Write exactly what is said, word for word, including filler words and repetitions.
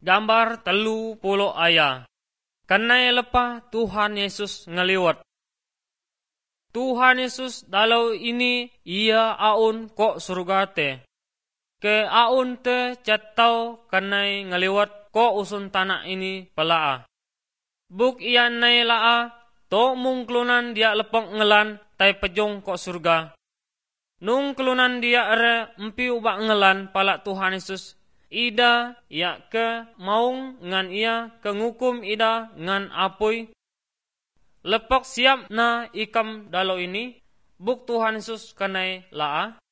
gambar telu puluh ayah. Kenai lepa Tuhan Yesus ngeliwat. Tuhan Yesus dalau ini ia aun kok surga te. Ke aun te catau kenai ngeliwat kok usun tanah ini pelaa. Buk ia nai laa to mung kelunan dia lepok ngelan tai pejong kok surga. Nung kelunan dia ere empi ubak ngelan pala Tuhan Yesus. Ida ya ke maung ngan ia ke ngukum ida ngan apui. Lepok siap na ikam dalau ini. Buk Tuhan Yesus kenai laa.